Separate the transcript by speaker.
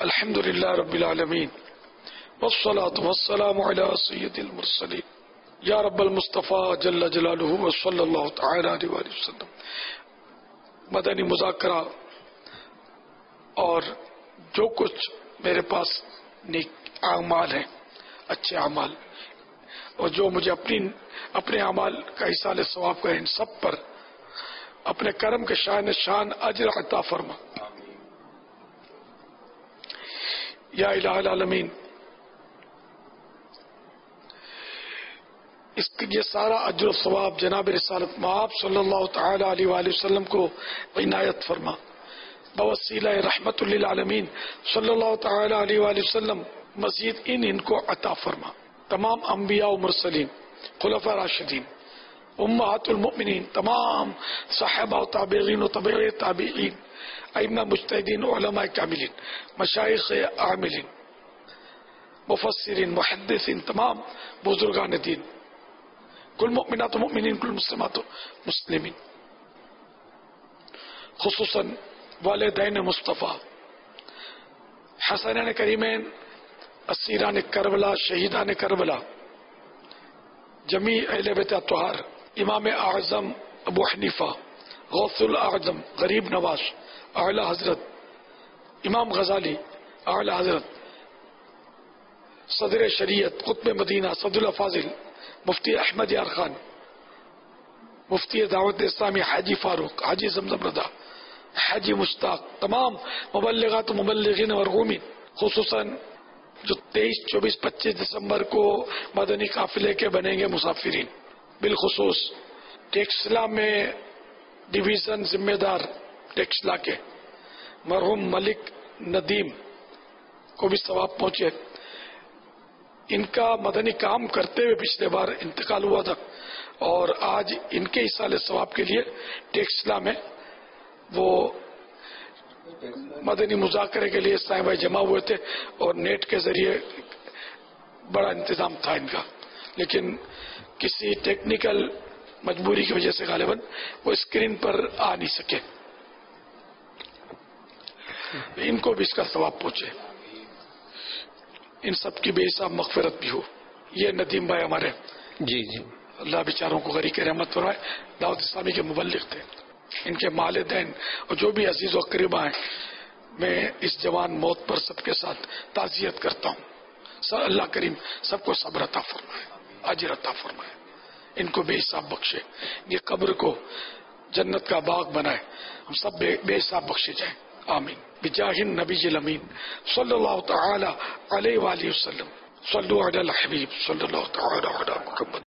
Speaker 1: الحمد للہ رب العالمین والصلاة والسلام علی سید المرسلین یا رب المصطفیٰ جل جلالہ وصلی اللہ تعالی علیہ وآلہ وسلم. مدنی مذاکرہ اور جو کچھ میرے پاس نیک اعمال ہیں، اچھے اعمال، اور جو مجھے اپنے اعمال کا ایصال ثواب کا، ان سب پر اپنے کرم کے شان اجر عطا فرما یا الہ العالمین. یہ سارا اجر و ثواب جناب رسالت مآب صلی اللہ تعالی علیہ وآلہ وسلم کو عنایت فرما. بوسیلہ رحمت للعالمین صلی اللہ تعالی علیہ وآلہ وسلم مزید ان کو عطا فرما. تمام انبیاء و مرسلین، خلفاء راشدین، امہات المؤمنین، تمام صحابہ و تابعین و تبع تابعین، ائمہ مجتہدین، علماء کاملین، مشائخ عاملین، مفسرین، محدثین، تمام بزرگان دین، کل مؤمنات و مؤمنین، کل مسلمات و مسلمین، خصوصاً والدین مصطفیٰ، حسنین کریمین، اسیران کربلا، شہیدان کربلا، جمیع اہل بیت اطہار، امام اعظم ابو حنیفہ، غوث الاعظم، غریب نواز، اعلی حضرت امام غزالی، اعلی حضرت صدر شریعت قطب مدینہ صدر الافاضل مفتی احمد یار خان، مفتی دعوت اسلامی حاجی فاروق، حاجی زمزم رضا، حاجی مشتاق، تمام مبلغات و مبلغین و مرحومین، خصوصاً جو 23، 24، 25 دسمبر کو مدنی قافلے کے بنیں گے مسافرین، بالخصوص ٹیکسلا میں ڈویژن ذمہ دار ٹیکسلا کے مرحوم ملک ندیم کو بھی ثواب پہنچے. ان کا مدنی کام کرتے ہوئے پچھلے بار انتقال ہوا تھا، اور آج ان کے ایصال ثواب کے لیے ٹیکسلا میں وہ مدنی مذاکرے کے لیے سائیں بھائی جمع ہوئے تھے، اور نیٹ کے ذریعے بڑا انتظام تھا ان کا، لیکن کسی ٹیکنیکل مجبوری کی وجہ سے غالباً وہ اسکرین پر آ نہیں سکے. ان کو بھی اس کا ثواب پہنچے، ان سب کی بے حساب مغفرت بھی ہو. یہ ندیم بھائی ہمارے
Speaker 2: جی
Speaker 1: اللہ بیچاروں کو غریق رحمت فرمائے، دعوت اسلامی کے مبلغ تھے. ان کے والدین اور جو بھی عزیز و قریبہ ہیں، میں اس جوان موت پر سب کے ساتھ تعزیت کرتا ہوں. اللہ کریم سب کو صبر عطا فرمائے، اجر عطا فرمائے، ان کو بے حساب بخشے، یہ قبر کو جنت کا باغ بنائے، ہم سب بے حساب بخشے جائیں. آمین. بجاہ النبی الامین صلی اللہ تعالی علیہ وآلہ وسلم. صلو علی الحبیب صلی اللہ تعالی علی محمد.